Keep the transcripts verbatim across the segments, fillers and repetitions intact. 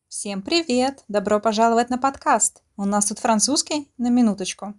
Всем привет! Добро пожаловать на подкаст! У нас тут французский на минуточку.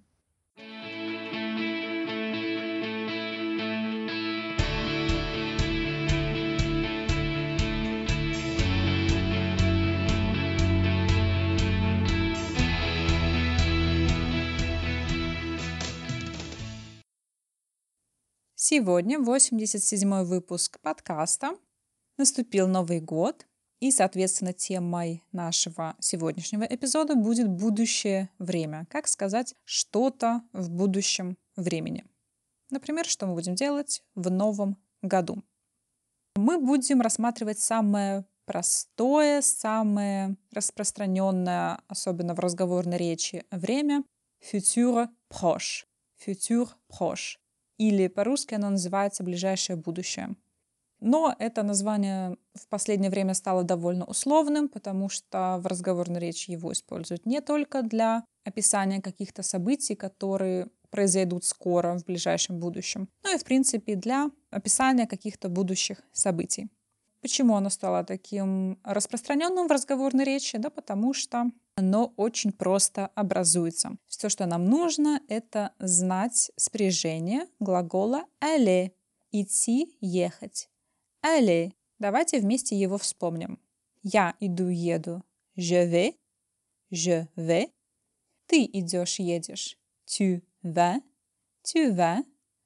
Сегодня восемьдесят седьмой выпуск подкаста. Наступил Новый год, и, соответственно, темой нашего сегодняшнего эпизода будет будущее время. Как сказать что-то в будущем времени. Например, что мы будем делать в новом году. Мы будем рассматривать самое простое, самое распространенное, особенно в разговорной речи, время futur proche. Futur proche. Или по-русски оно называется «ближайшее будущее». Но это название в последнее время стало довольно условным, потому что в разговорной речи его используют не только для описания каких-то событий, которые произойдут скоро, в ближайшем будущем, но и, в принципе, для описания каких-то будущих событий. Почему оно стало таким распространенным в разговорной речи? Да потому что оно очень просто образуется. Все, что нам нужно, это знать спряжение глагола aller – идти, ехать. Aller. Давайте вместе его вспомним. Я иду, еду. Je vais. Je vais. Ты идешь, едешь. Tu vas. Tu vas.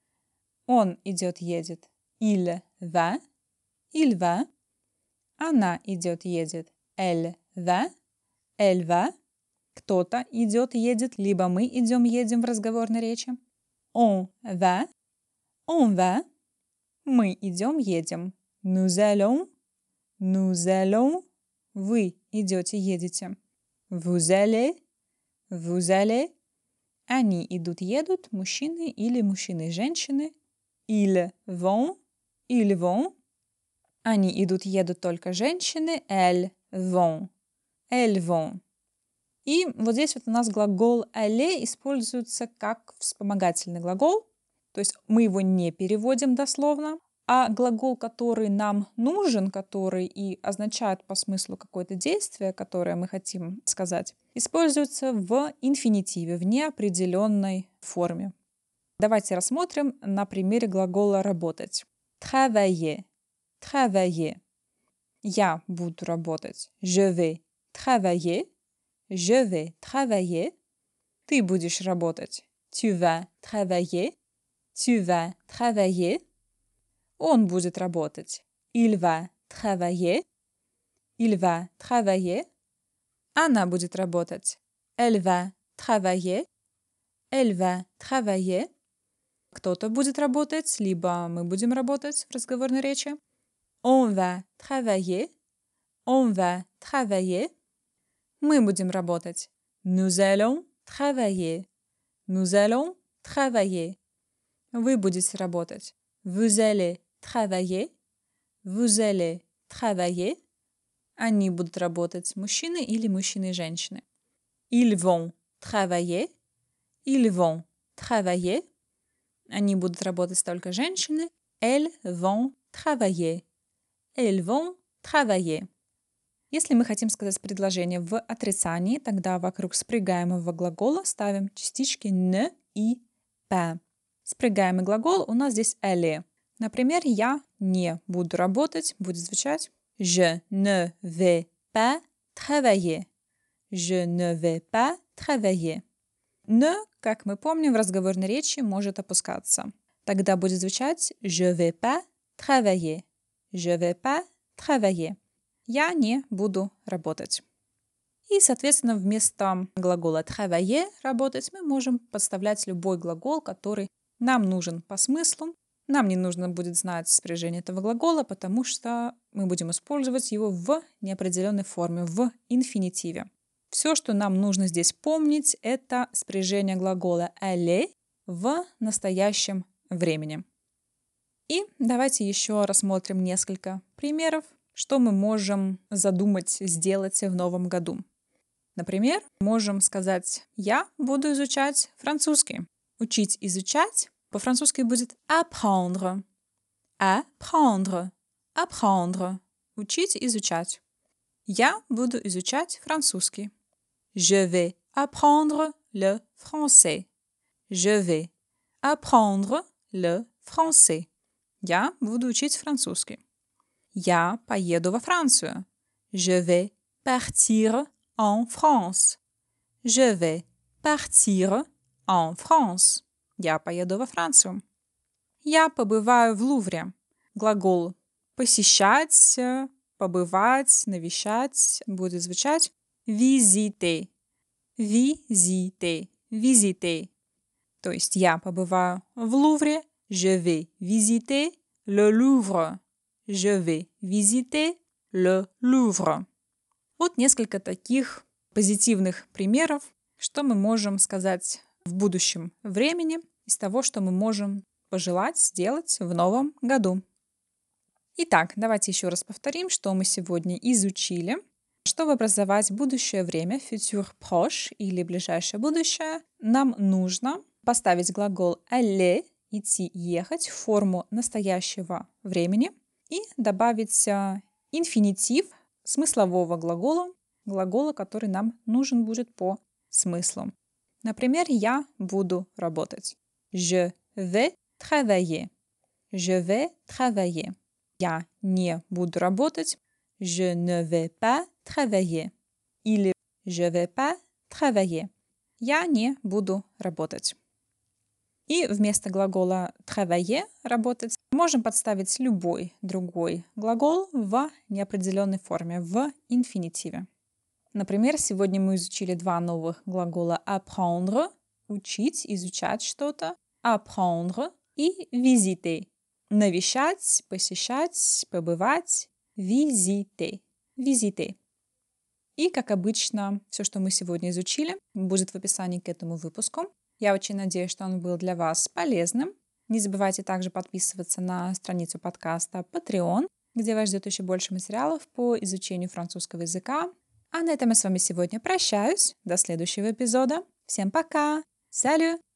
Он идет, едет. Il va. Il va. Она идет, едет. Elle va. Elle va. Кто-то идет, едет, либо мы идем, едем в разговорной речи. On va. On va. Мы идем, едем. Nous allons. Nous allons. Вы идете, едете. Vous allez. Vous allez. Они идут, едут, мужчины или мужчины и женщины. Ils vont. Ils vont. Они идут, едут только женщины. Elles vont. Elles vont. И вот здесь вот у нас глагол aller используется как вспомогательный глагол. То есть мы его не переводим дословно. А глагол, который нам нужен, который и означает по смыслу какое-то действие, которое мы хотим сказать, используется в инфинитиве, в неопределенной форме. Давайте рассмотрим на примере глагола «работать». Travailler. Travailler. Я буду работать. Je vais travailler. Je vais travailler. Ты будешь работать. Tu vas travailler. Tu vas travailler. Он будет работать. Il va travailler. Il va travailler. Она будет работать. Elle va travailler. Elle va travailler. Кто-то будет работать, либо мы будем работать в разговорной речи. On va travailler. On va travailler. Мы будем работать. Nous allons travailler. Nous allons travailler. Вы будете работать. Vous allez travailler. Vous allez travailler. Они будут работать, мужчины или мужчины и женщины. Ils vont travailler. Ils vont travailler. Они будут работать только женщины. Elles vont travailler. Elles vont travailler. Если мы хотим сказать предложение в отрицании, тогда вокруг спрягаемого глагола ставим частички ne и pas. Спрягаемый глагол у нас здесь aller. Например, я не буду работать, будет звучать Je ne vais pas travailler. Je ne vais pas travailler. Ne, как мы помним, в разговорной речи может опускаться. Тогда будет звучать Je vais pas travailler. Je vais pas travailler. Я не буду работать. И, соответственно, вместо глагола travailler, работать, мы можем подставлять любой глагол, который нам нужен по смыслу. Нам не нужно будет знать спряжение этого глагола, потому что мы будем использовать его в неопределенной форме, в инфинитиве. Все, что нам нужно здесь помнить, это спряжение глагола aller в настоящем времени. И давайте еще рассмотрим несколько примеров, что мы можем задумать сделать в новом году. Например, можем сказать «Я буду изучать французский». Учить изучать по-французски будет apprendre. Apprendre. Apprendre. Учить изучать. Я буду изучать французский. Je vais apprendre le français. Je vais apprendre le français. Я буду учить французский. Я поеду во Францию. Je vais partir en France. Je vais partir en France. Я поеду во Францию. Я побываю в Лувре. Глагол посещать, побывать, навещать будет звучать visiter. Visiter. Visiter. То есть я побываю в Лувре. Je vais visiter le Louvre. Je vais visiter le Louvre. Вот несколько таких позитивных примеров, что мы можем сказать в будущем времени из того, что мы можем пожелать сделать в новом году. Итак, давайте еще раз повторим, что мы сегодня изучили. Чтобы образовать будущее время, futur proche или ближайшее будущее, нам нужно поставить глагол aller, идти, ехать, в форму настоящего времени и добавить инфинитив смыслового глагола, глагола, который нам нужен будет по смыслу. Например, я буду работать. Je vais travailler. Je vais travailler. Я не буду работать. Je ne vais pas travailler. Или je vais pas travailler. Я не буду работать. И вместо глагола travailler, работать, можем подставить любой другой глагол в неопределенной форме, в инфинитиве. Например, сегодня мы изучили два новых глагола apprendre, учить, изучать что-то, apprendre и visiter, навещать, посещать, побывать, visiter, visiter. И, как обычно, все, что мы сегодня изучили, будет в описании к этому выпуску. Я очень надеюсь, что он был для вас полезным. Не забывайте также подписываться на страницу подкаста Patreon, где вас ждет еще больше материалов по изучению французского языка. А на этом я с вами сегодня прощаюсь. До следующего эпизода. Всем пока! Salut!